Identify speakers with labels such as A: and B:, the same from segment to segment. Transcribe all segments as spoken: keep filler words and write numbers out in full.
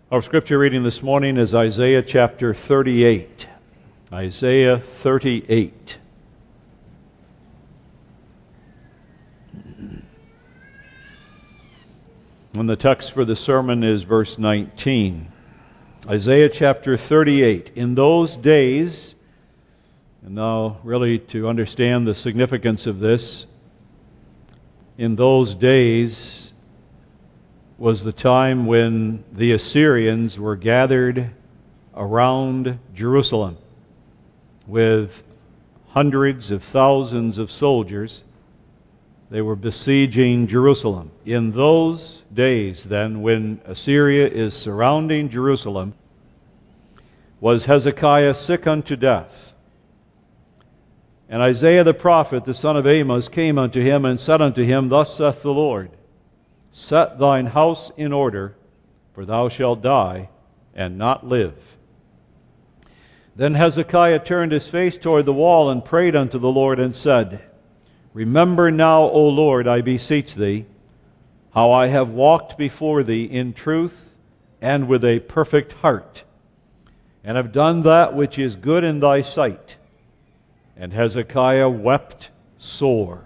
A: Our scripture reading this morning is Isaiah chapter thirty-eight. Isaiah thirty-eight. And the text for the sermon is verse nineteen. Isaiah chapter thirty-eight. In those days, and now really to understand the significance of this, in those days was the time when the Assyrians were gathered around Jerusalem with hundreds of thousands of soldiers. They were besieging Jerusalem. In those days, then, when Assyria is surrounding Jerusalem, was Hezekiah sick unto death. And Isaiah the prophet, the son of Amos, came unto him and said unto him, Thus saith the Lord, Set thine house in order, for thou shalt die and not live. Then Hezekiah turned his face toward the wall and prayed unto the Lord and said, Remember now, O Lord, I beseech thee, how I have walked before thee in truth and with a perfect heart, and have done that which is good in thy sight. And Hezekiah wept sore.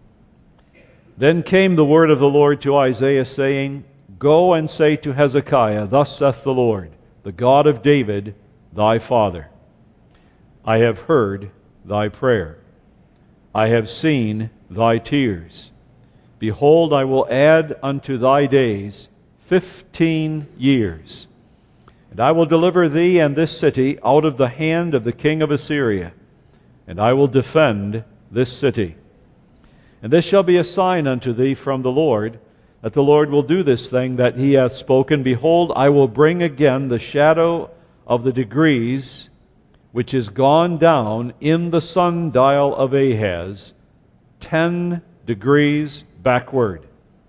A: Then came the word of the Lord to Isaiah, saying, Go and say to Hezekiah, Thus saith the Lord, the God of David, thy father, I have heard thy prayer. I have seen thy tears. Behold, I will add unto thy days fifteen years. And I will deliver thee and this city out of the hand of the king of Assyria, and I will defend this city. And this shall be a sign unto thee from the Lord, that the Lord will do this thing that he hath spoken. Behold, I will bring again the shadow of the degrees which is gone down in the sundial of Ahaz, ten degrees backward.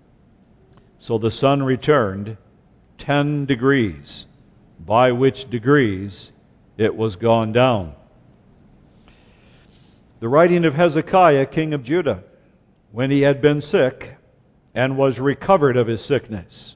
A: So the sun returned ten degrees, by which degrees it was gone down. The writing of Hezekiah, king of Judah, when he had been sick and was recovered of his sickness.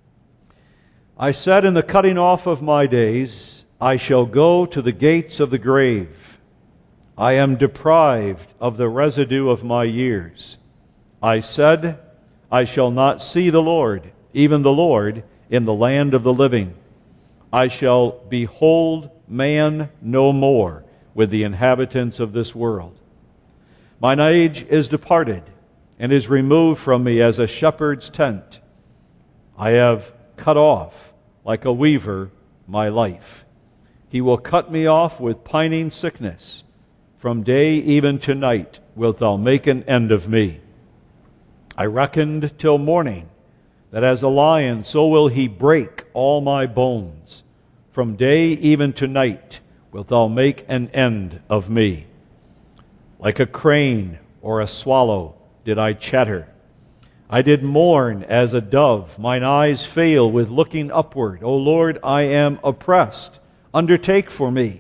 A: I said, in the cutting off of my days, I shall go to the gates of the grave. I am deprived of the residue of my years. I said, I shall not see the Lord, even the Lord, in the land of the living. I shall behold man no more with the inhabitants of this world. Mine age is departed, and is removed from me as a shepherd's tent. I have cut off, like a weaver, my life. He will cut me off with pining sickness. From day even to night wilt thou make an end of me. I reckoned till morning, that as a lion so will he break all my bones. From day even to night wilt thou make an end of me. Like a crane or a swallow did I chatter. I did mourn as a dove. Mine eyes fail with looking upward. O Lord, I am oppressed. Undertake for me.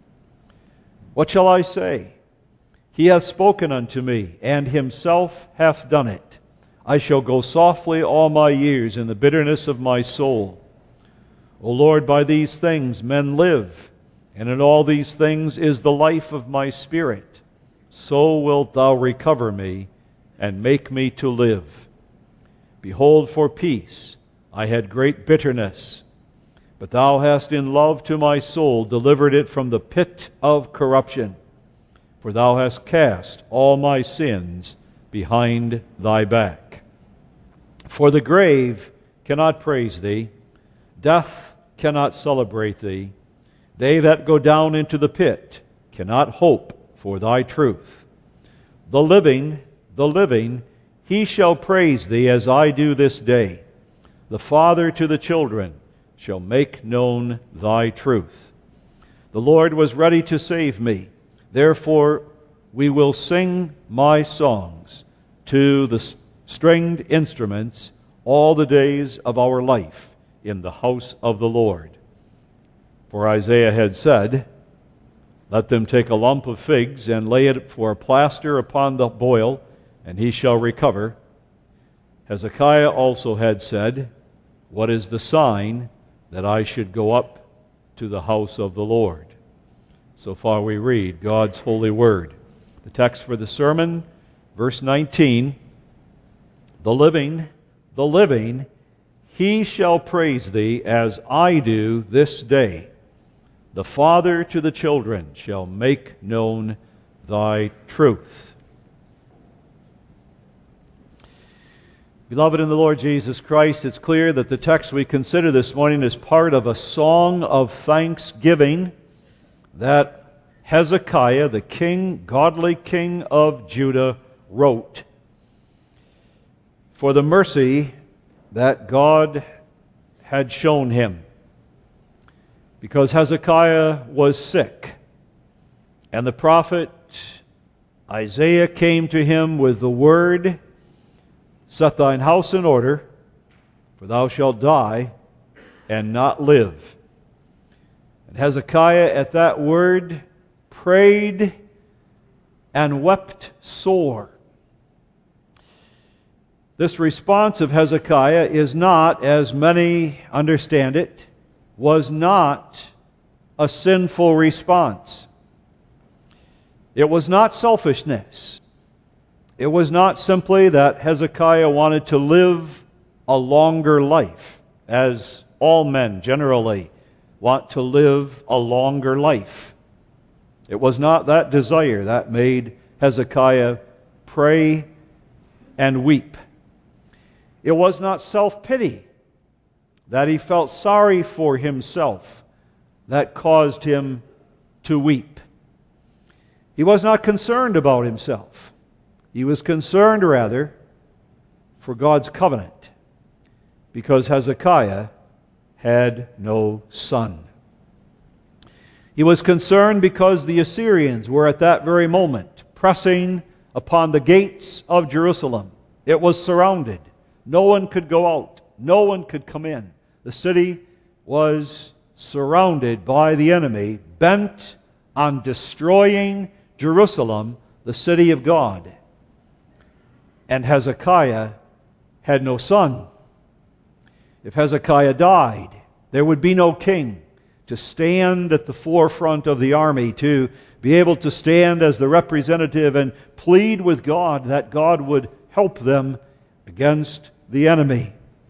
A: What shall I say? He hath spoken unto me, and himself hath done it. I shall go softly all my years in the bitterness of my soul. O Lord, by these things men live, and in all these things is the life of my spirit. So wilt thou recover me, and make me to live. Behold, for peace I had great bitterness, but thou hast in love to my soul delivered it from the pit of corruption. For thou hast cast all my sins behind thy back. For the grave cannot praise thee, death cannot celebrate thee. They that go down into the pit cannot hope for thy truth. The living The living, he shall praise thee as I do this day. The Father to the children shall make known thy truth. The Lord was ready to save me. Therefore we will sing my songs to the stringed instruments all the days of our life in the house of the Lord. For Isaiah had said, Let them take a lump of figs and lay it for a plaster upon the boil, and he shall recover. Hezekiah also had said, What is the sign that I should go up to the house of the Lord. So far we read God's holy word. The text for the sermon, verse nineteen, the living, the living, he shall praise thee as I do this day. The Father to the children shall make known thy truth. Beloved in the Lord Jesus Christ, it's clear that the text we consider this morning is part of a song of thanksgiving that Hezekiah, the king, godly king of Judah, wrote for the mercy that God had shown him. Because Hezekiah was sick, and the prophet Isaiah came to him with the word, set thine house in order, for thou shalt die and not live. And Hezekiah at that word prayed and wept sore. This response of Hezekiah is not, as many understand it, was not a sinful response. It was not selfishness. It was not simply that Hezekiah wanted to live a longer life, as all men generally want to live a longer life. It was not that desire that made Hezekiah pray and weep. It was not self-pity, that he felt sorry for himself, that caused him to weep. He was not concerned about himself. He was concerned, rather, for God's covenant, because Hezekiah had no son. He was concerned because the Assyrians were at that very moment pressing upon the gates of Jerusalem. It was surrounded. No one could go out. No one could come in. The city was surrounded by the enemy, bent on destroying Jerusalem, the city of God. And Hezekiah had no son. If Hezekiah died, there would be no king to stand at the forefront of the army, to be able to stand as the representative and plead with God that God would help them against the enemy.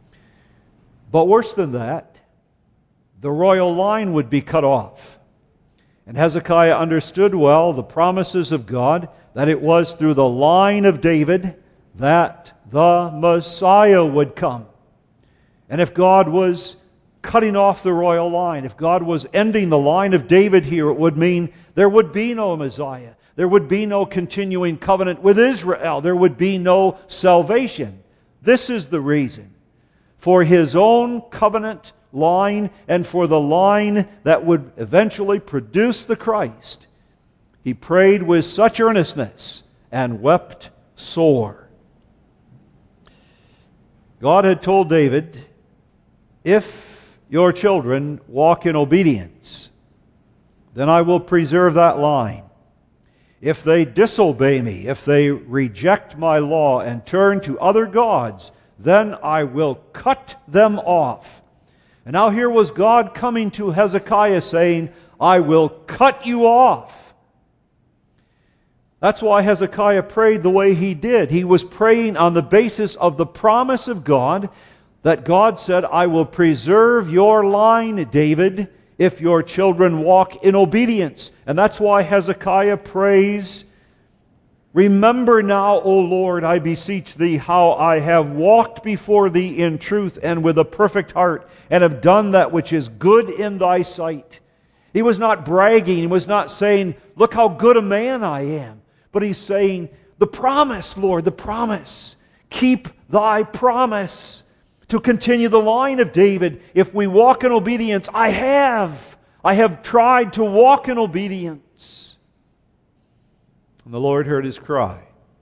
A: But worse than that, the royal line would be cut off. And Hezekiah understood well the promises of God, that it was through the line of David that the Messiah would come. And if God was cutting off the royal line, if God was ending the line of David here, it would mean there would be no Messiah. There would be no continuing covenant with Israel. There would be no salvation. This is the reason for his own covenant line and for the line that would eventually produce the Christ. He prayed with such earnestness and wept sore. God had told David, if your children walk in obedience, then I will preserve that line. If they disobey me, if they reject my law and turn to other gods, then I will cut them off. And now here was God coming to Hezekiah saying, I will cut you off. That's why Hezekiah prayed the way he did. He was praying on the basis of the promise of God, that God said, I will preserve your line, David, if your children walk in obedience. And that's why Hezekiah prays, remember now, O Lord, I beseech thee, how I have walked before thee in truth and with a perfect heart, and have done that which is good in thy sight. He was not bragging. He was not saying, look how good a man I am. But he's saying, the promise, Lord, the promise. Keep thy promise to continue the line of David. If we walk in obedience, I have. I have tried to walk in obedience. And the Lord heard his cry.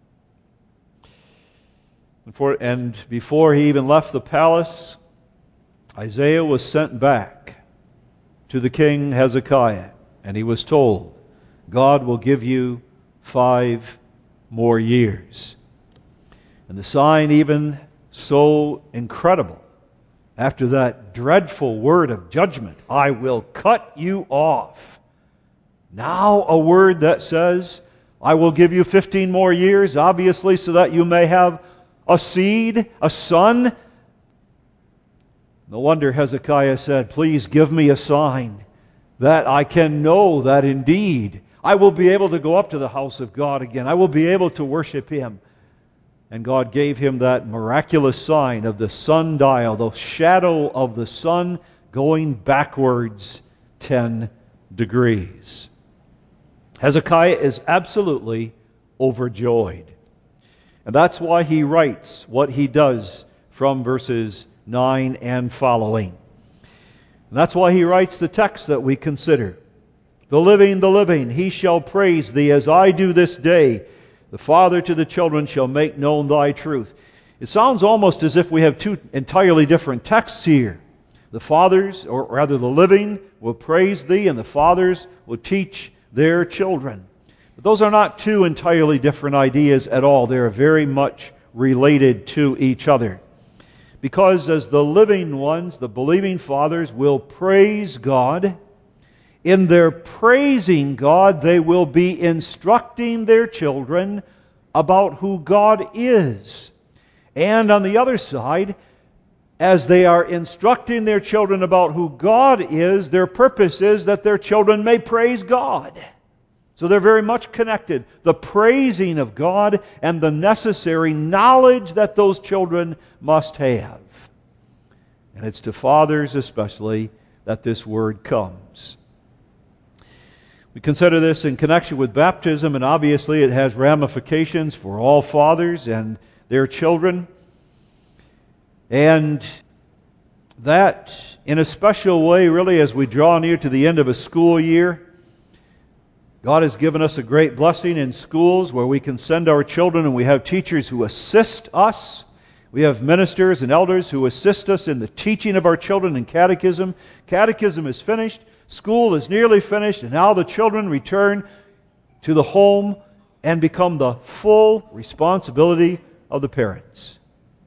A: And, for, and before he even left the palace, Isaiah was sent back to the king Hezekiah, and he was told, God will give you five more years. And the sign, even so incredible, after that dreadful word of judgment, I will cut you off. Now a word that says, I will give you fifteen more years, obviously, so that you may have a seed, a son. No wonder Hezekiah said, please give me a sign that I can know that indeed I will be able to go up to the house of God again. I will be able to worship Him. And God gave him that miraculous sign of the sundial, the shadow of the sun going backwards ten degrees. Hezekiah is absolutely overjoyed. And that's why he writes what he does from verses nine and following. And that's why he writes the text that we consider. The living, the living, he shall praise thee as I do this day. The father to the children shall make known thy truth. It sounds almost as if we have two entirely different texts here. The fathers, or rather the living, will praise thee, and the fathers will teach their children. But those are not two entirely different ideas at all. They are very much related to each other. Because as the living ones, the believing fathers, will praise God, in their praising God, they will be instructing their children about who God is. And on the other side, as they are instructing their children about who God is, their purpose is that their children may praise God. So they're very much connected. The praising of God and the necessary knowledge that those children must have. And it's to fathers especially that this word comes. We consider this in connection with baptism, and obviously it has ramifications for all fathers and their children. And that, in a special way, really, as we draw near to the end of a school year, God has given us a great blessing in schools where we can send our children, and we have teachers who assist us. We have ministers and elders who assist us in the teaching of our children in catechism. Catechism is finished. School is nearly finished, and now the children return to the home and become the full responsibility of the parents.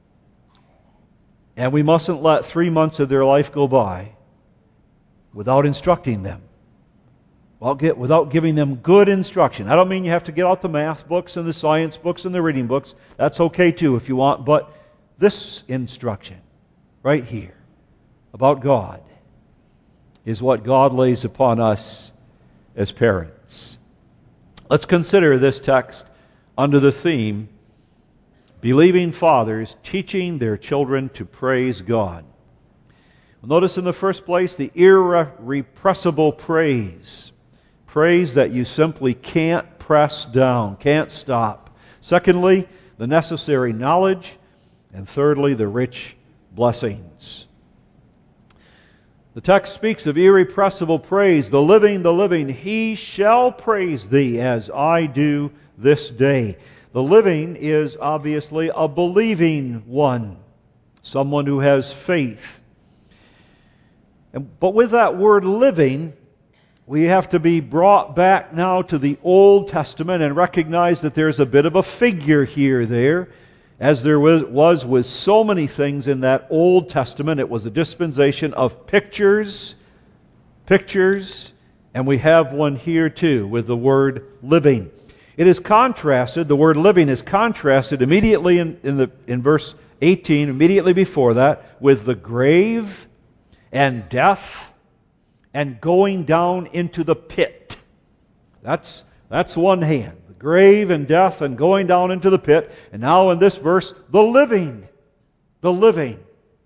A: And we mustn't let three months of their life go by without instructing them, without giving them good instruction. I don't mean you have to get out the math books and the science books and the reading books. That's okay too if you want, but this instruction right here about God is what God lays upon us as parents. Let's consider this text under the theme, believing fathers teaching their children to praise God. Well, notice in the first place the irrepressible praise. Praise that you simply can't press down, can't stop. Secondly, the necessary knowledge. And thirdly, the rich blessings. The text speaks of irrepressible praise. The living, the living, he shall praise thee as I do this day. The living is obviously a believing one, someone who has faith. And, but with that word living, we have to be brought back now to the Old Testament and recognize that there's a bit of a figure here there. As there was, was with so many things in that Old Testament, it was a dispensation of pictures, pictures, and we have one here too with the word living. It is contrasted, the word living is contrasted immediately in, in, the, in verse eighteen, immediately before that, with the grave and death and going down into the pit. That's, that's one hand. Grave and death and going down into the pit. And now in this verse, the living. The living.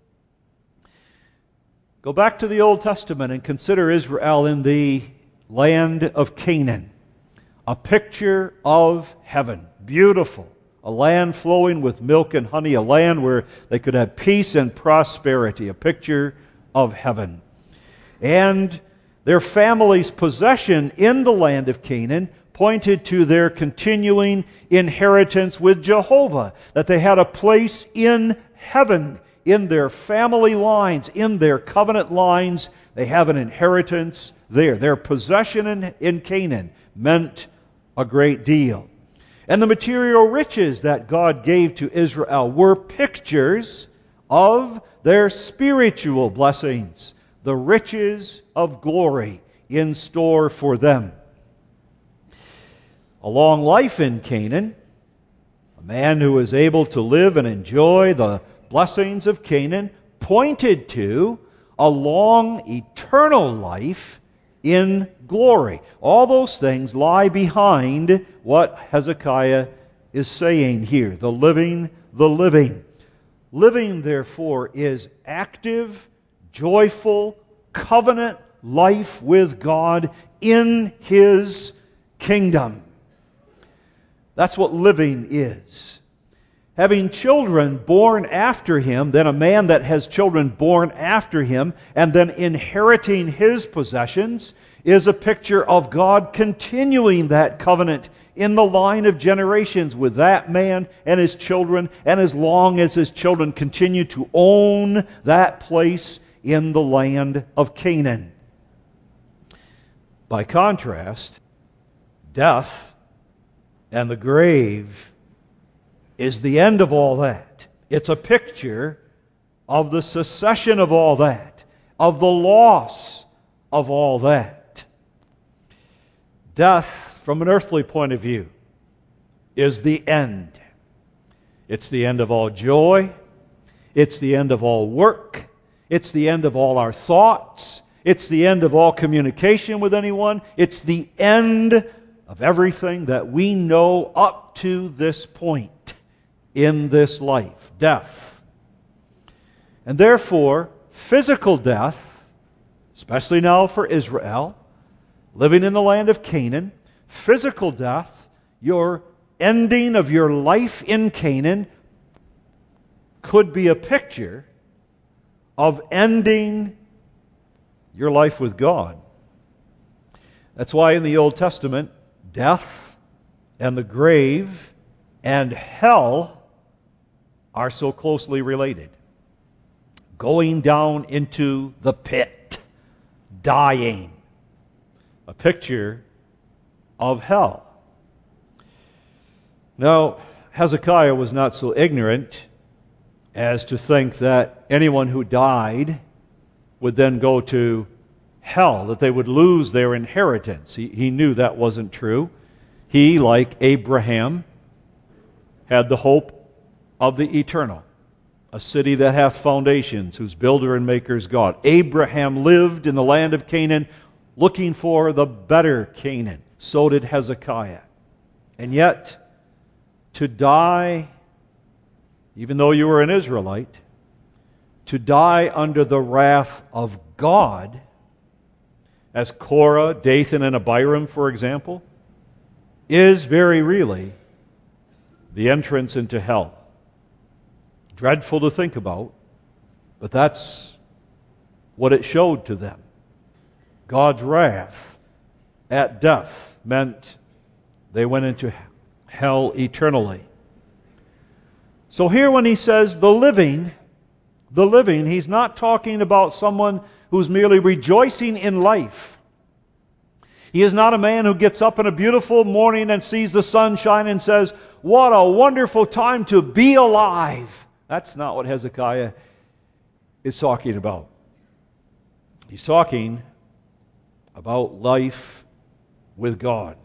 A: Go back to the Old Testament and consider Israel in the land of Canaan. A picture of heaven. Beautiful. A land flowing with milk and honey. A land where they could have peace and prosperity. A picture of heaven. And their family's possession in the land of Canaan pointed to their continuing inheritance with Jehovah, that they had a place in heaven, in their family lines, in their covenant lines. They have an inheritance there. Their possession in, in Canaan meant a great deal. And the material riches that God gave to Israel were pictures of their spiritual blessings, the riches of glory in store for them. A long life in Canaan, a man who was able to live and enjoy the blessings of Canaan, pointed to a long eternal life in glory. All those things lie behind what Hezekiah is saying here. The living, the living. Living, therefore, is active, joyful, covenant life with God in His kingdom. That's what living is. Having children born after him, then a man that has children born after him, and then inheriting his possessions, is a picture of God continuing that covenant in the line of generations with that man and his children, and as long as his children continue to own that place in the land of Canaan. By contrast, death and the grave is the end of all that. It's a picture of the cessation of all that, of the loss of all that. Death, from an earthly point of view, is the end. It's the end of all joy. It's the end of all work. It's the end of all our thoughts. It's the end of all communication with anyone. It's the end of everything that we know up to this point in this life, death. And therefore, physical death, especially now for Israel, living in the land of Canaan, physical death, your ending of your life in Canaan, could be a picture of ending your life with God. That's why in the Old Testament, death and the grave and hell are so closely related. Going down into the pit, dying. A picture of hell. Now, Hezekiah was not so ignorant as to think that anyone who died would then go to hell, that they would lose their inheritance. He, he knew that wasn't true. He, like Abraham, had the hope of the eternal, a city that hath foundations, whose builder and maker is God. Abraham lived in the land of Canaan, looking for the better Canaan. So did Hezekiah. And yet, to die, even though you were an Israelite, to die under the wrath of God, as Korah, Dathan, and Abiram, for example, is very really the entrance into hell. Dreadful to think about, but that's what it showed to them. God's wrath at death meant they went into hell eternally. So here when he says the living, the living, he's not talking about someone who's merely rejoicing in life. He is not a man who gets up in a beautiful morning and sees the sun shine and says, "What a wonderful time to be alive." That's not what Hezekiah is talking about. He's talking about life with God.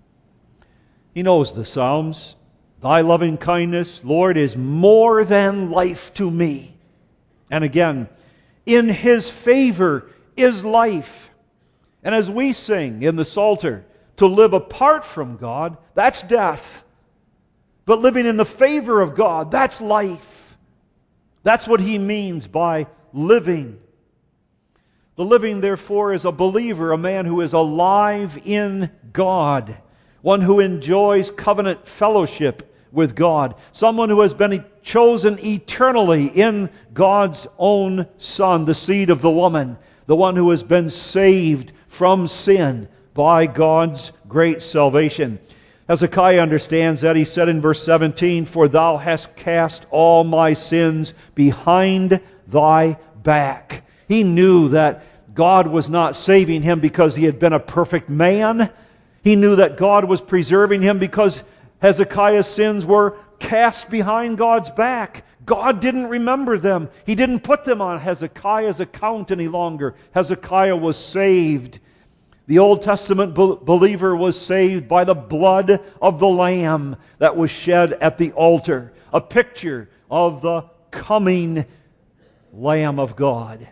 A: He knows the Psalms. Thy loving kindness, Lord, is more than life to me. And again, in His favor is life. And as we sing in the Psalter, to live apart from God, that's death. But living in the favor of God, that's life. That's what he means by living. The living, therefore, is a believer, a man who is alive in God, one who enjoys covenant fellowship with God, someone who has been chosen eternally in God's own Son, the seed of the woman, the one who has been saved from sin by God's great salvation. Hezekiah understands that. He said in verse seventeen, "For thou hast cast all my sins behind thy back." He knew that God was not saving him because he had been a perfect man. He knew that God was preserving him because Hezekiah's sins were cast behind God's back. God didn't remember them. He didn't put them on Hezekiah's account any longer. Hezekiah was saved. The Old Testament believer was saved by the blood of the Lamb that was shed at the altar, a picture of the coming Lamb of God.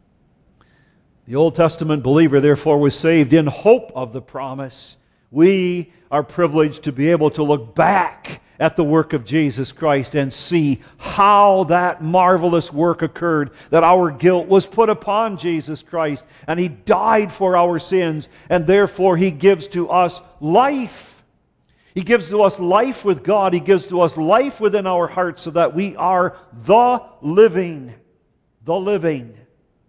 A: The Old Testament believer, therefore, was saved in hope of the promise. We are privileged to be able to look back at the work of Jesus Christ and see how that marvelous work occurred, that our guilt was put upon Jesus Christ, and He died for our sins, and therefore He gives to us life. He gives to us life with God. He gives to us life within our hearts so that we are the living, the living.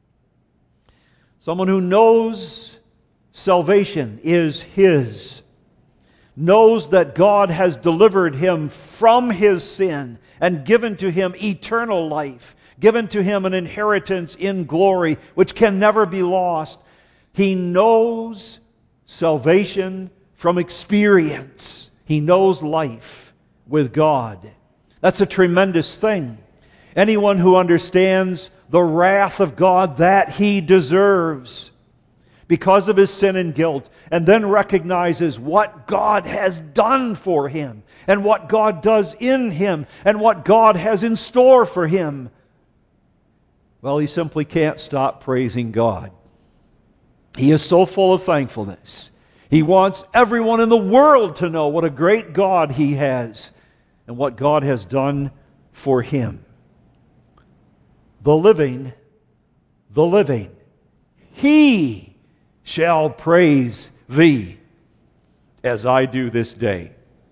A: Someone who knows salvation is his, knows that God has delivered him from his sin and given to him eternal life, given to him an inheritance in glory which can never be lost. He knows salvation from experience. He knows life with God. That's a tremendous thing. Anyone who understands the wrath of God that he deserves because of his sin and guilt, and then recognizes what God has done for him, and what God does in him, and what God has in store for him, well, he simply can't stop praising God. He is so full of thankfulness. He wants everyone in the world to know what a great God he has, and what God has done for him. The living, the living, He shall praise thee, as I do this day.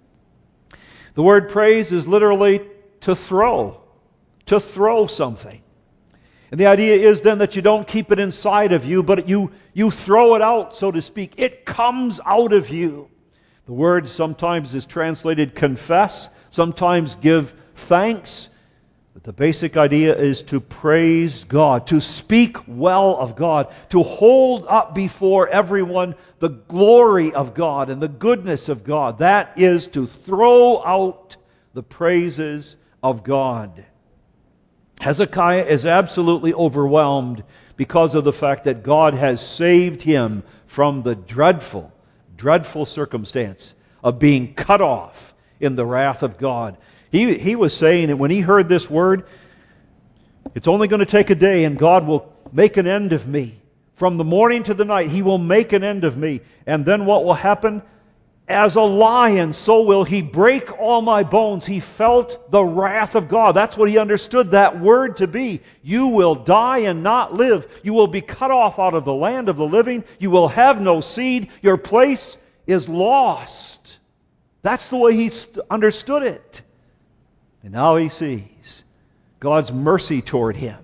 A: The word praise is literally to throw, to throw something. And the idea is then that you don't keep it inside of you, but you, you throw it out, so to speak. It comes out of you. The word sometimes is translated confess, sometimes give thanks. But the basic idea is to praise God, to speak well of God, to hold up before everyone the glory of God and the goodness of God. That is to throw out the praises of God. Hezekiah is absolutely overwhelmed because of the fact that God has saved him from the dreadful, dreadful circumstance of being cut off in the wrath of God. He, he was saying that when he heard this word, it's only going to take a day and God will make an end of me. From the morning to the night, He will make an end of me. And then what will happen? As a lion, so will He break all my bones. He felt the wrath of God. That's what he understood that word to be. You will die and not live. You will be cut off out of the land of the living. You will have no seed. Your place is lost. That's the way he st- understood it. And now he sees God's mercy toward him.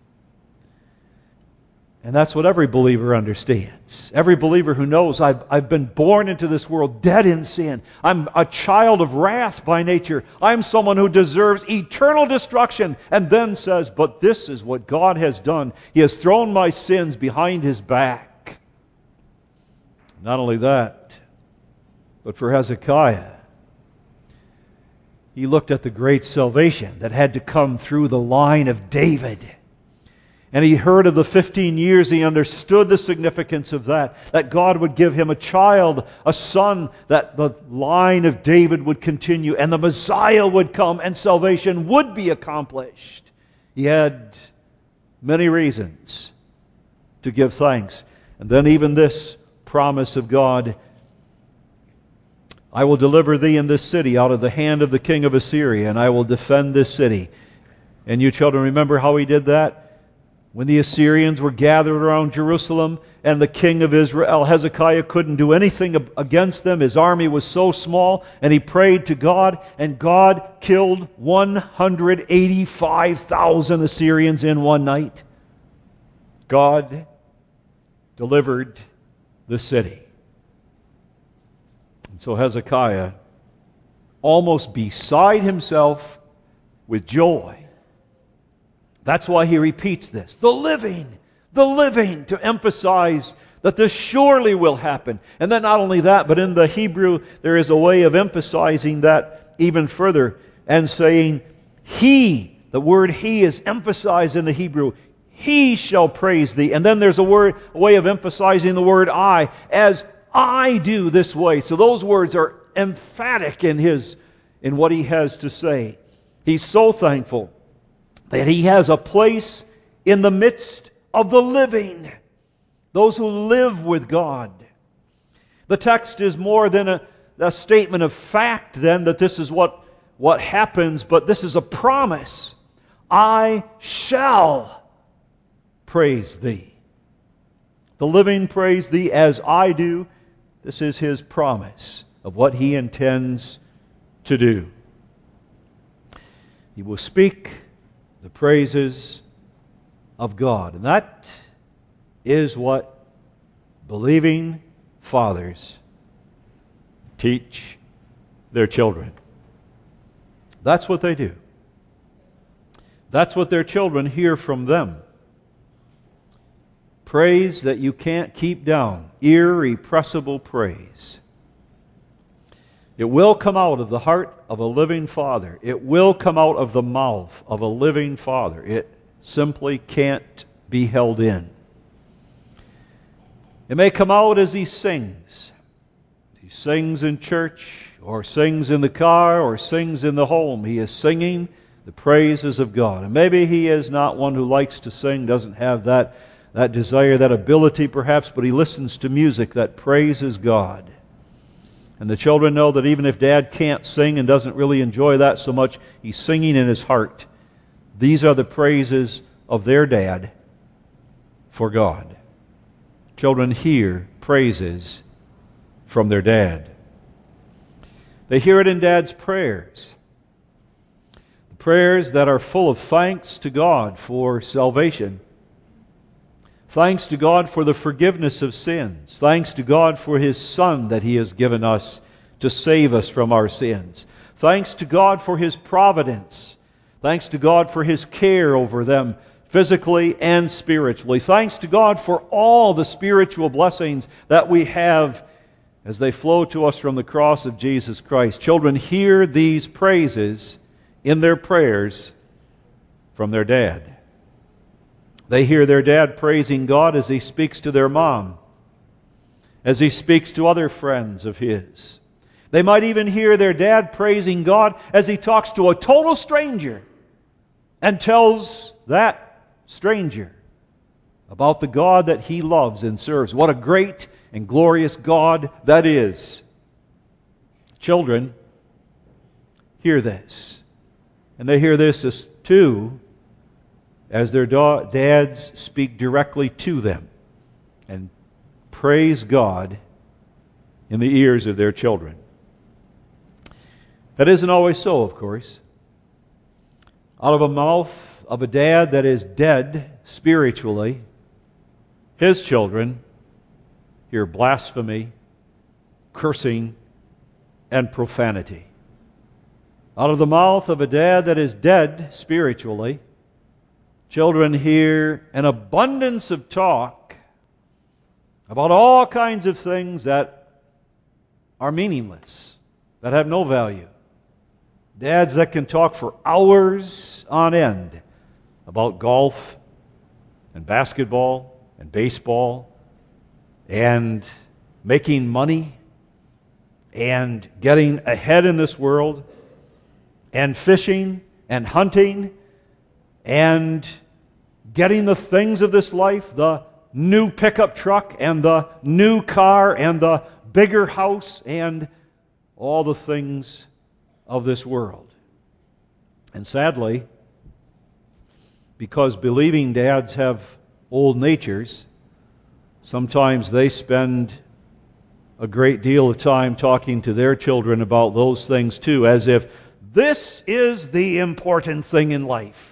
A: And that's what every believer understands. Every believer who knows, I've, I've been born into this world dead in sin. I'm a child of wrath by nature. I'm someone who deserves eternal destruction. And then says, but this is what God has done. He has thrown my sins behind His back. Not only that, but for Hezekiah, he looked at the great salvation that had to come through the line of David. And he heard of the fifteen years. He understood the significance of that. That God would give him a child, a son, that the line of David would continue, and the Messiah would come, and salvation would be accomplished. He had many reasons to give thanks. And then even this promise of God, I will deliver thee in this city out of the hand of the king of Assyria, and I will defend this city. And you children, remember how he did that? When the Assyrians were gathered around Jerusalem, and the king of Israel, Hezekiah, couldn't do anything against them. His army was so small, and he prayed to God, and God killed one hundred eighty-five thousand Assyrians in one night. God delivered the city. So Hezekiah, almost beside himself with joy. That's why he repeats this. The living, the living, to emphasize that this surely will happen. And then not only that, but in the Hebrew, there is a way of emphasizing that even further and saying, He The word He is emphasized in the Hebrew. He shall praise Thee. And then there's a word, a way of emphasizing the word I, as I do this way. So those words are emphatic in His, in what He has to say. He's so thankful that He has a place in the midst of the living, those who live with God. The text is more than a, a statement of fact, then, that this is what, what happens, but this is a promise. I shall praise Thee. The living praise Thee as I do. This is His promise of what He intends to do. He will speak the praises of God. And that is what believing fathers teach their children. That's what they do. That's what their children hear from them. Praise that you can't keep down. Irrepressible praise. It will come out of the heart of a living father. It will come out of the mouth of a living father. It simply can't be held in. It may come out as he sings. He sings in church, or sings in the car, or sings in the home. He is singing the praises of God. And maybe he is not one who likes to sing, doesn't have that, that desire, that ability perhaps, but he listens to music that praises God. And the children know that even if Dad can't sing and doesn't really enjoy that so much, he's singing in his heart. These are the praises of their dad for God. Children hear praises from their dad. They hear it in Dad's prayers. The prayers that are full of thanks to God for salvation. Thanks to God for the forgiveness of sins. Thanks to God for His Son that He has given us to save us from our sins. Thanks to God for His providence. Thanks to God for His care over them physically and spiritually. Thanks to God for all the spiritual blessings that we have as they flow to us from the cross of Jesus Christ. Children hear these praises in their prayers from their dad. They hear their dad praising God as he speaks to their mom, as he speaks to other friends of his. They might even hear their dad praising God as he talks to a total stranger and tells that stranger about the God that he loves and serves. What a great and glorious God that is. Children hear this. And they hear this as too as their da- dads speak directly to them and praise God in the ears of their children. That isn't always so, of course. Out of a mouth of a dad that is dead spiritually, his children hear blasphemy, cursing, and profanity. Out of the mouth of a dad that is dead spiritually, children hear an abundance of talk about all kinds of things that are meaningless, that have no value. Dads that can talk for hours on end about golf and basketball and baseball and making money and getting ahead in this world and fishing and hunting and getting the things of this life, the new pickup truck and the new car and the bigger house and all the things of this world. And sadly, because believing dads have old natures, sometimes they spend a great deal of time talking to their children about those things too, as if this is the important thing in life.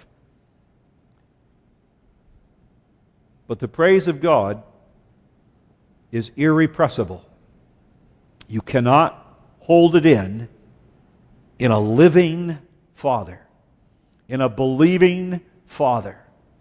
A: But the praise of God is irrepressible. You cannot hold it in in a living father, in a believing father.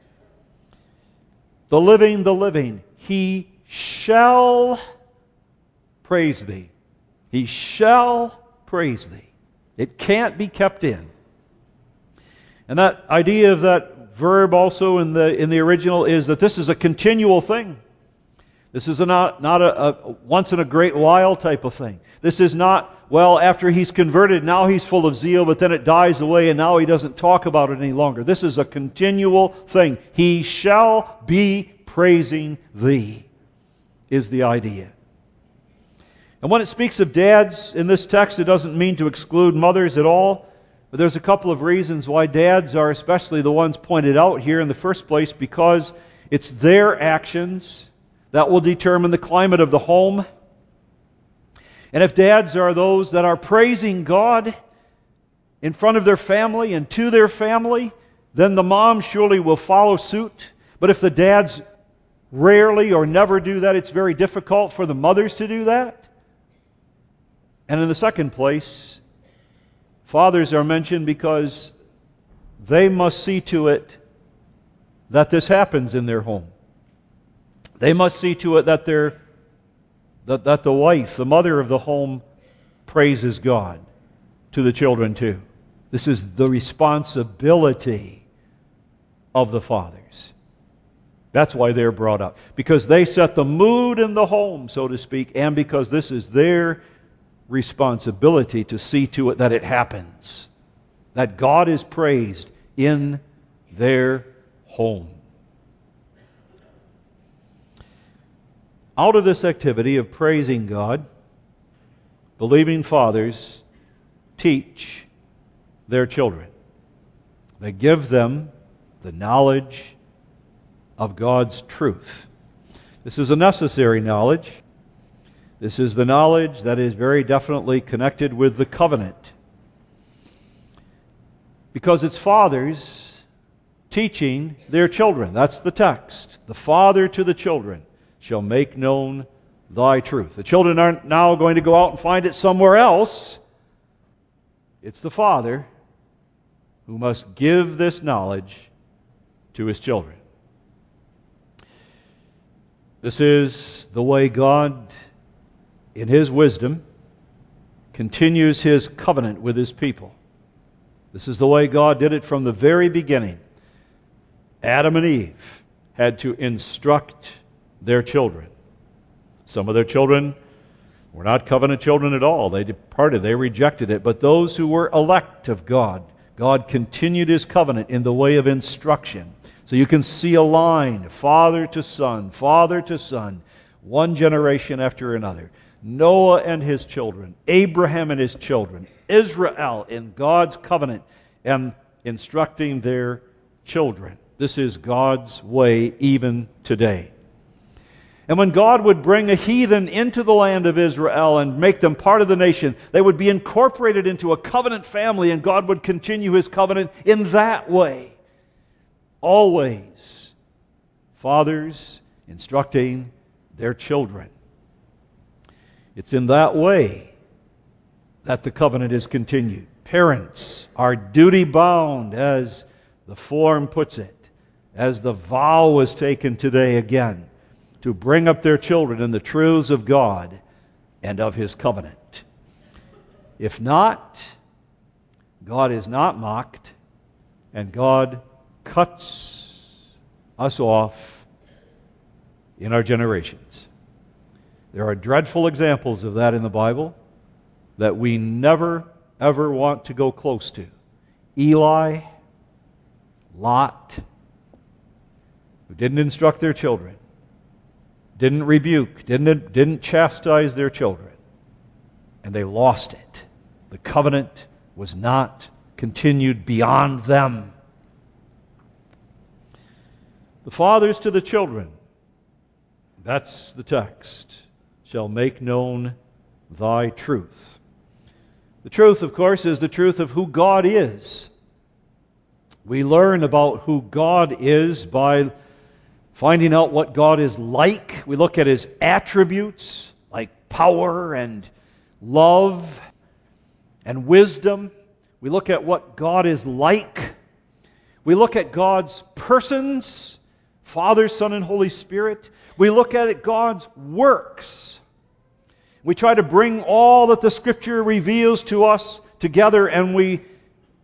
A: The living, the living, He shall praise Thee. He shall praise Thee. It can't be kept in. And that idea of that verb also in the in the original is that this is a continual thing. This is a not, not a, a once in a great while type of thing. This is not, well, after he's converted, now he's full of zeal, but then it dies away and now he doesn't talk about it any longer. This is a continual thing. He shall be praising thee, is the idea. And when it speaks of dads in this text, it doesn't mean to exclude mothers at all. But there's a couple of reasons why dads are especially the ones pointed out here in the first place, because it's their actions that will determine the climate of the home. And if dads are those that are praising God in front of their family and to their family, then the mom surely will follow suit. But if the dads rarely or never do that, it's very difficult for the mothers to do that. And in the second place, fathers are mentioned because they must see to it that this happens in their home. They must see to it that their that, that the wife, the mother of the home, praises God to the children too. This is the responsibility of the fathers. That's why they're brought up. Because they set the mood in the home, so to speak, and because this is their responsibility to see to it that it happens. That God is praised in their home. Out of this activity of praising God, believing fathers teach their children. They give them the knowledge of God's truth. This is a necessary knowledge. This is the knowledge that is very definitely connected with the covenant. Because it's fathers teaching their children. That's the text. The father to the children shall make known thy truth. The children aren't now going to go out and find it somewhere else. It's the father who must give this knowledge to his children. This is the way God, in His wisdom, continues His covenant with His people. This is the way God did it from the very beginning. Adam and Eve had to instruct their children. Some of their children were not covenant children at all. They departed, they rejected it. But those who were elect of God, God continued His covenant in the way of instruction. So you can see a line, father to son, father to son, one generation after another. Noah and his children, Abraham and his children, Israel in God's covenant, and instructing their children. This is God's way even today. And when God would bring a heathen into the land of Israel and make them part of the nation, they would be incorporated into a covenant family, and God would continue His covenant in that way. Always, fathers instructing their children. It's in that way that the covenant is continued. Parents are duty-bound, as the form puts it, as the vow was taken today again, to bring up their children in the truths of God and of His covenant. If not, God is not mocked, and God cuts us off in our generations. There are dreadful examples of that in the Bible that we never, ever want to go close to. Eli, Lot, who didn't instruct their children, didn't rebuke, didn't, didn't chastise their children, and they lost it. The covenant was not continued beyond them. The fathers to the children, that's the text, shall make known thy truth. The truth, of course, is the truth of who God is. We learn about who God is by finding out what God is like. We look at His attributes, like power and love and wisdom. We look at what God is like. We look at God's persons, Father, Son, and Holy Spirit. We look at it, God's works. We try to bring all that the Scripture reveals to us together, and we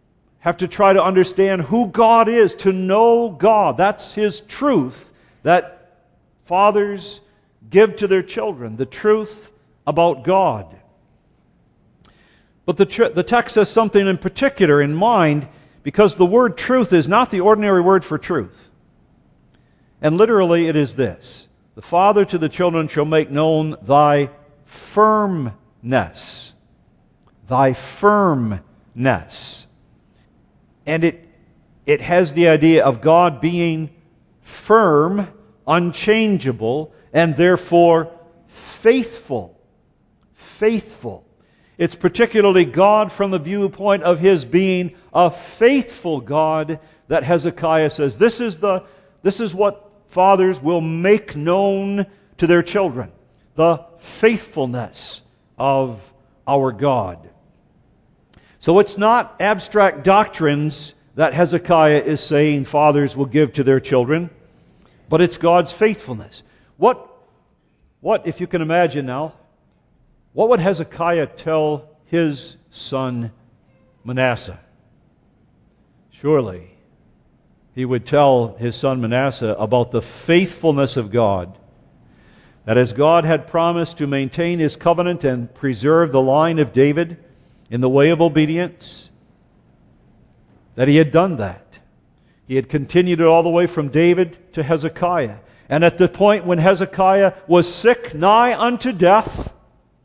A: have to try to understand who God is, to know God. That's His truth that fathers give to their children, the truth about God. But the, tr- the text has something in particular in mind, because the word truth is not the ordinary word for truth. And literally it is this: the father to the children shall make known thy firmness. Thy firmness. And it, it has the idea of God being firm, unchangeable, and therefore faithful. Faithful. It's particularly God from the viewpoint of His being a faithful God that Hezekiah says, this is the this is what fathers will make known to their children, the faithfulness of our God. So it's not abstract doctrines that Hezekiah is saying fathers will give to their children, but it's God's faithfulness. What, what, if you can imagine now, what would Hezekiah tell his son Manasseh? Surely he would tell his son Manasseh about the faithfulness of God, that as God had promised to maintain His covenant and preserve the line of David in the way of obedience, that He had done that. He had continued it all the way from David to Hezekiah. And at the point when Hezekiah was sick, nigh unto death,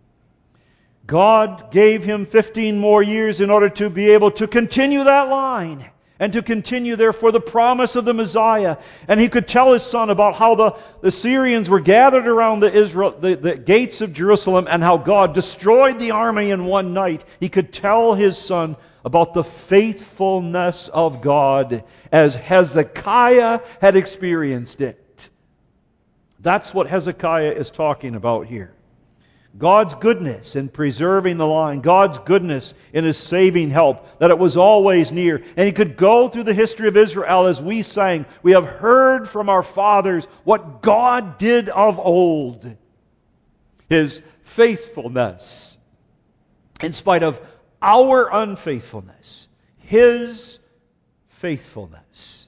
A: God gave him fifteen more years in order to be able to continue that line and to continue, therefore, the promise of the Messiah. And he could tell his son about how the, the Syrians were gathered around the, Israel, the, the gates of Jerusalem, and how God destroyed the army in one night. He could tell his son about the faithfulness of God as Hezekiah had experienced it. That's what Hezekiah is talking about here. God's goodness in preserving the line, God's goodness in His saving help, that it was always near. And he could go through the history of Israel as we sang, we have heard from our fathers what God did of old. His faithfulness, in spite of our unfaithfulness, His faithfulness.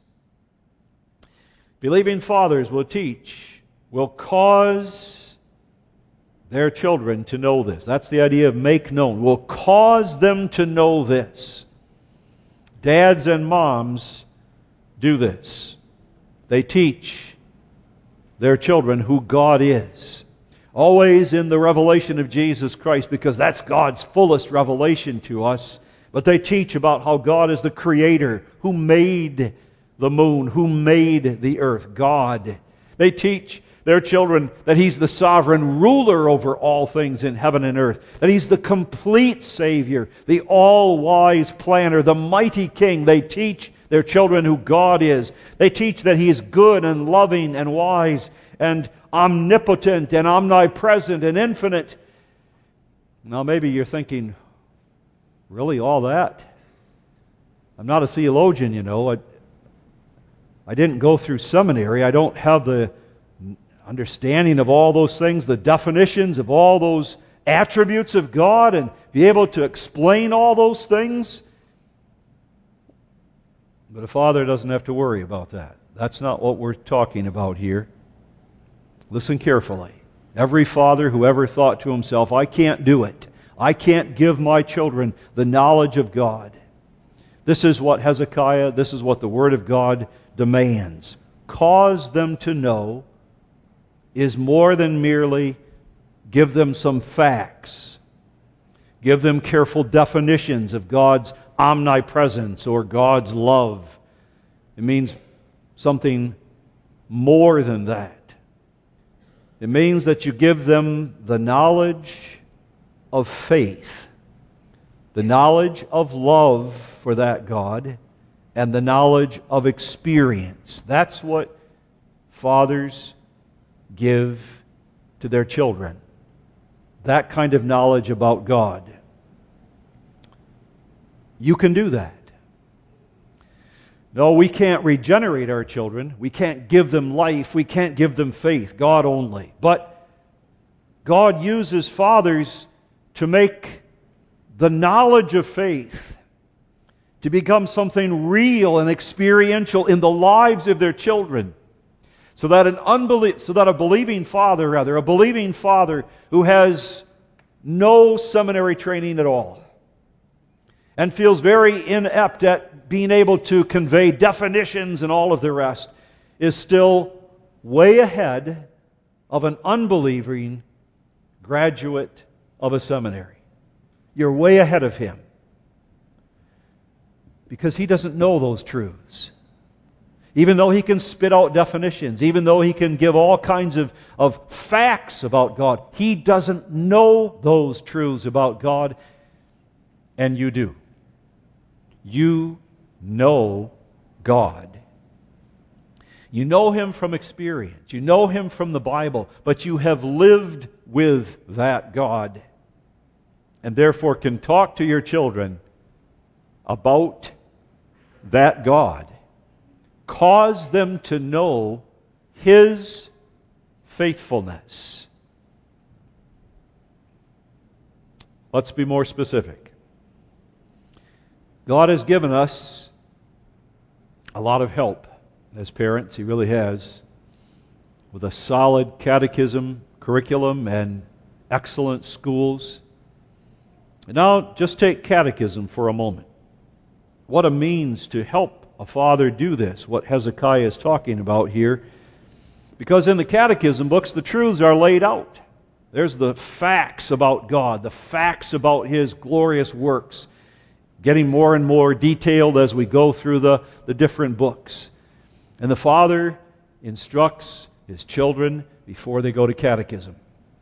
A: Believing fathers will teach, will cause their children to know this. That's the idea of make known. Will cause them to know this. Dads and moms do this. They teach their children who God is. Always in the revelation of Jesus Christ, because that's God's fullest revelation to us. But they teach about how God is the Creator, who made the moon, who made the earth. God. They teach their children that He's the sovereign ruler over all things in heaven and earth, that He's the complete Savior, the all-wise planner, the mighty King. They teach their children who God is. They teach that He is good and loving and wise and omnipotent and omnipresent and infinite. Now maybe you're thinking, really, all that? I'm not a theologian, you know. I, I didn't go through seminary. I don't have the understanding of all those things, the definitions of all those attributes of God, and be able to explain all those things. But a father doesn't have to worry about that. That's not what we're talking about here. Listen carefully. Every father who ever thought to himself, I can't do it. I can't give my children the knowledge of God. This is what Hezekiah, this is what the Word of God demands. Cause them to know is more than merely give them some facts. Give them careful definitions of God's omnipresence or God's love. It means something more than that. It means that you give them the knowledge of faith, the knowledge of love for that God, and the knowledge of experience. That's what fathers give to their children. That kind of knowledge about God. You can do that. No, we can't regenerate our children. We can't give them life. We can't give them faith. God only. But God uses fathers to make the knowledge of faith, to become something real and experiential in the lives of their children. So that an unbelie- so that a believing father, rather, a believing father who has no seminary training at all and feels very inept at being able to convey definitions and all of the rest, is still way ahead of an unbelieving graduate of a seminary. You're way ahead of him because he doesn't know those truths. Even though he can spit out definitions, even though he can give all kinds of, of facts about God, he doesn't know those truths about God, and you do. You know God. You know Him from experience. You know Him from the Bible, but you have lived with that God, and therefore can talk to your children about that God. Cause them to know His faithfulness. Let's be more specific. God has given us a lot of help as parents. He really has. With a solid catechism, curriculum, and excellent schools. And now, just take catechism for a moment. What a means to help a father do this, what Hezekiah is talking about here. Because in the catechism books, the truths are laid out. There's the facts about God, the facts about His glorious works, getting more and more detailed as we go through the, the different books. And the father instructs his children before they go to catechism.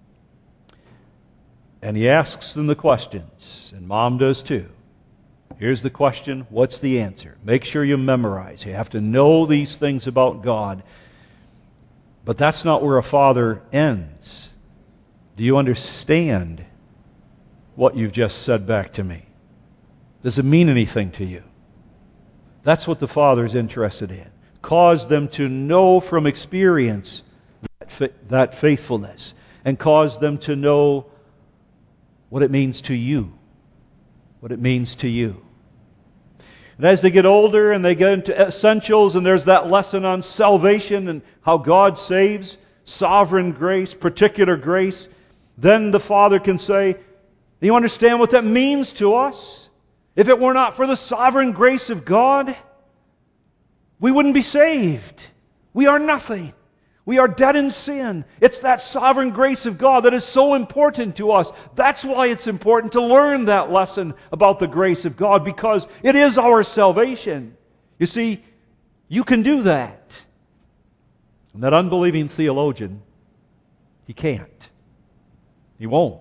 A: And he asks them the questions, and mom does too. Here's the question, what's the answer? Make sure you memorize. You have to know these things about God. But that's not where a father ends. Do you understand what you've just said back to me? Does it mean anything to you? That's what the father's interested in. Cause them to know from experience that, fa- that faithfulness, and cause them to know what it means to you. What it means to you. And as they get older and they get into essentials, and there's that lesson on salvation and how God saves, sovereign grace, particular grace, then the father can say, do you understand what that means to us? If it were not for the sovereign grace of God, we wouldn't be saved. We are nothing. We are dead in sin. It's that sovereign grace of God that is so important to us. That's why it's important to learn that lesson about the grace of God, because it is our salvation. You see, you can do that. And that unbelieving theologian, he can't. He won't.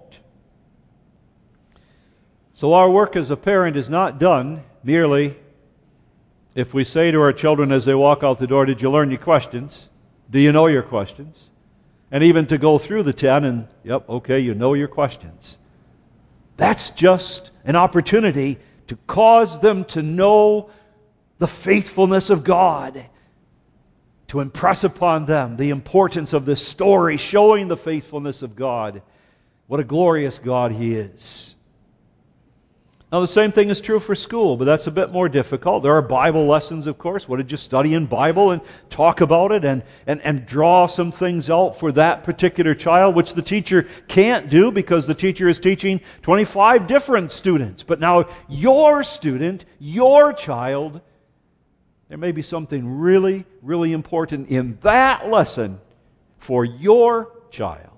A: So our work as a parent is not done merely if we say to our children as they walk out the door, did you learn your questions? Do you know your questions? And even to go through the ten and, yep, okay, you know your questions. That's just an opportunity to cause them to know the faithfulness of God, to impress upon them the importance of this story showing the faithfulness of God. What a glorious God He is. Now, the same thing is true for school, but that's a bit more difficult. There are Bible lessons, of course. What did you study in Bible? And talk about it and, and, and draw some things out for that particular child, which the teacher can't do because the teacher is teaching twenty-five different students. But now, your student, your child, there may be something really, really important in that lesson for your child.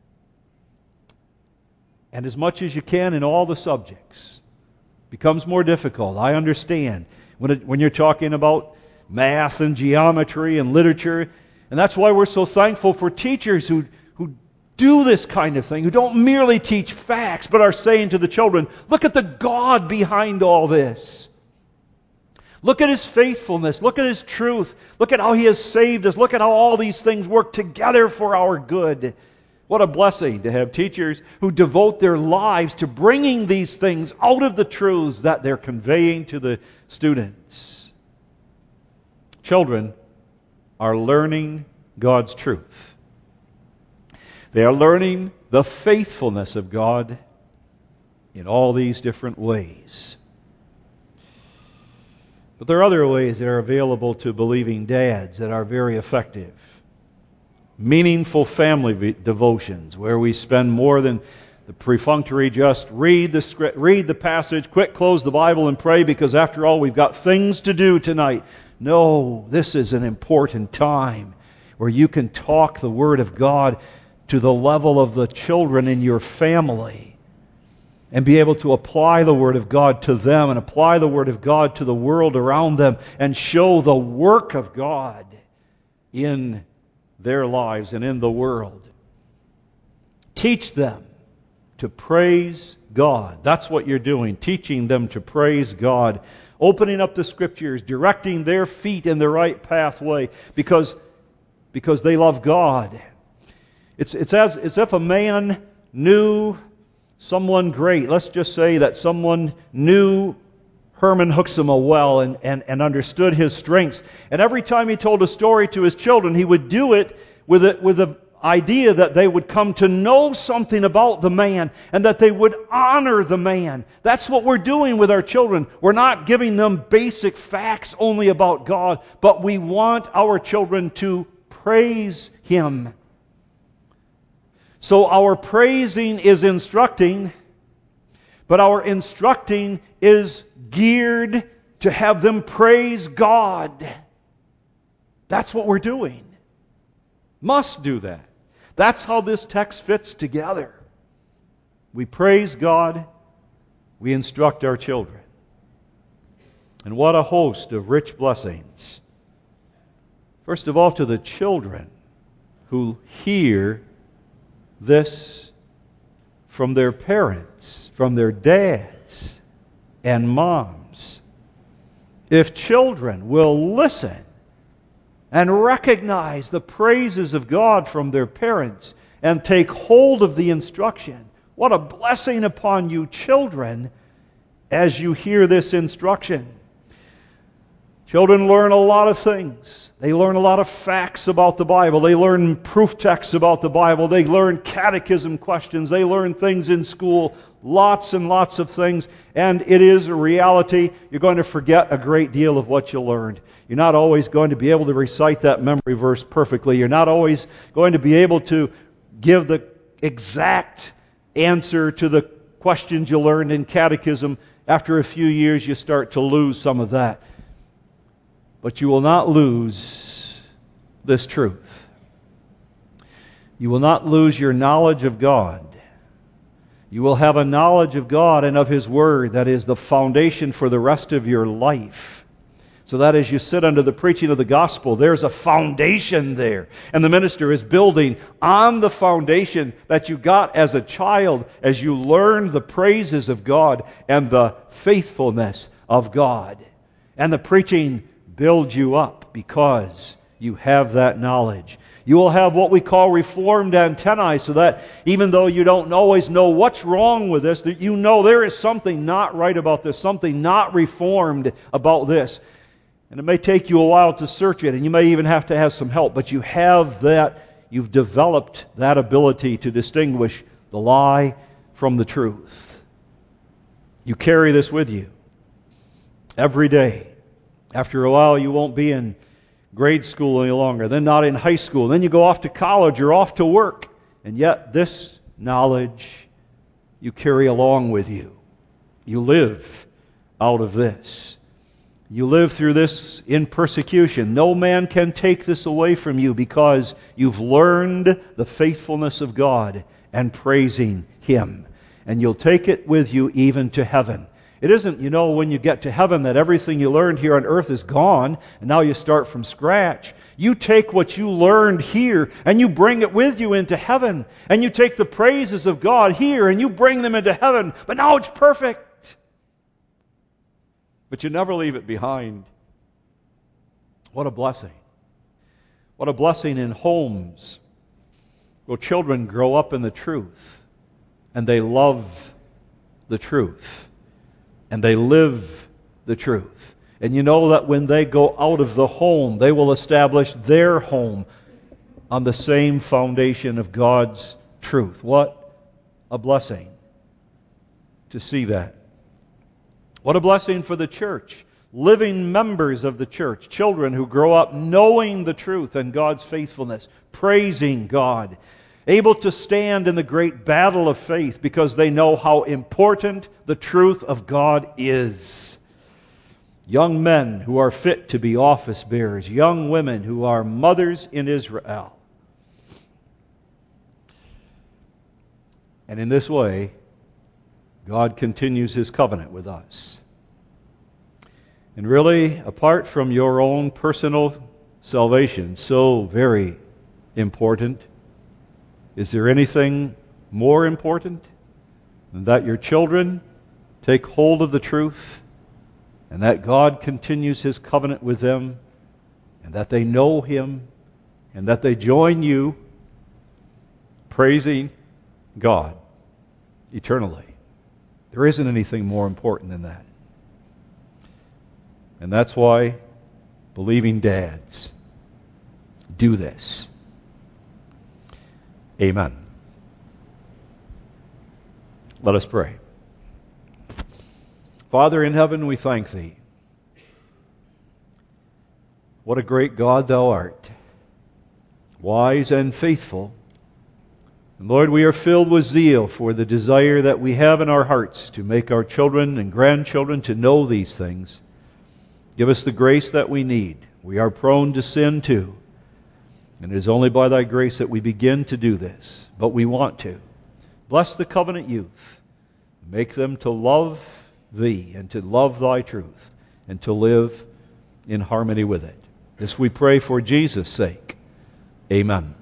A: And as much as you can in all the subjects. Becomes more difficult. I understand when it, when you're talking about math and geometry and literature, and that's why we're so thankful for teachers who who do this kind of thing, who don't merely teach facts, but are saying to the children, look at the God behind all this. Look at His faithfulness. Look at His truth. Look at how He has saved us. Look at how all these things work together for our good. What a blessing to have teachers who devote their lives to bringing these things out of the truths that they're conveying to the students. Children are learning God's truth. They are learning the faithfulness of God in all these different ways. But there are other ways that are available to believing dads that are very effective. Meaningful family devotions where we spend more than the perfunctory just read the script, read the passage, quick close the Bible and pray because after all we've got things to do tonight. No, this is an important time where you can talk the Word of God to the level of the children in your family and be able to apply the Word of God to them and apply the Word of God to the world around them and show the work of God in their lives and in the world. Teach them to praise God. That's what you're doing, teaching them to praise God, opening up the Scriptures, directing their feet in the right pathway because, because they love God. It's, it's as, as if a man knew someone great. Let's just say that someone knew Herman Huxema well and, and, and understood his strengths. And every time he told a story to his children, he would do it with a, with a idea that they would come to know something about the man and that they would honor the man. That's what we're doing with our children. We're not giving them basic facts only about God, but we want our children to praise Him. So our praising is instructing, but our instructing is geared to have them praise God. That's what we're doing. Must do that. That's how this text fits together. We praise God, we instruct our children. And what a host of rich blessings. First of all, to the children who hear this from their parents, from their dads and moms. If children will listen and recognize the praises of God from their parents and take hold of the instruction, what a blessing upon you, children, as you hear this instruction. Children learn a lot of things. They learn a lot of facts about the Bible. They learn proof texts about the Bible. They learn catechism questions. They learn things in school, lots and lots of things. And it is a reality. You're going to forget a great deal of what you learned. You're not always going to be able to recite that memory verse perfectly. You're not always going to be able to give the exact answer to the questions you learned in catechism. After a few years, you start to lose some of that. But you will not lose this truth. You will not lose your knowledge of God. You will have a knowledge of God and of His Word that is the foundation for the rest of your life. So that as you sit under the preaching of the gospel, there's a foundation there. And the minister is building on the foundation that you got as a child as you learned the praises of God and the faithfulness of God. And the preaching build you up because you have that knowledge. You will have what we call reformed antennae, so that even though you don't always know what's wrong with this, that you know there is something not right about this, something not reformed about this. And it may take you a while to search it, and you may even have to have some help, but you have that, you've developed that ability to distinguish the lie from the truth. You carry this with you every day. After a while, you won't be in grade school any longer, then not in high school. Then you go off to college or off to work. And yet, this knowledge you carry along with you. You live out of this. You live through this in persecution. No man can take this away from you because you've learned the faithfulness of God and praising Him. And you'll take it with you even to heaven. It isn't, you know, when you get to heaven that everything you learned here on earth is gone and now you start from scratch. You take what you learned here and you bring it with you into heaven. And you take the praises of God here and you bring them into heaven. But now it's perfect. But you never leave it behind. What a blessing. What a blessing in homes where children grow up in the truth and they love the truth. And they live the truth. And you know that when they go out of the home, they will establish their home on the same foundation of God's truth. What a blessing to see that. What a blessing for the church. living members of the church, children who grow up knowing the truth and God's faithfulness, praising God, able to stand in the great battle of faith because they know how important the truth of God is. Young men who are fit to be office bearers, young women who are mothers in Israel. And in this way, God continues His covenant with us. And really, apart from your own personal salvation, so very important, is there anything more important than that your children take hold of the truth and that God continues His covenant with them and that they know Him and that they join you praising God eternally? There isn't anything more important than that. And that's why believing dads do this. Amen. Let us pray. Father in heaven, we thank Thee. What a great God Thou art, wise and faithful. And Lord, we are filled with zeal for the desire that we have in our hearts to make our children and grandchildren to know these things. Give us the grace that we need. We are prone to sin too. And it is only by Thy grace that we begin to do this. But we want to. Bless the covenant youth. Make them to love Thee and to love Thy truth and to live in harmony with it. This we pray for Jesus' sake. Amen.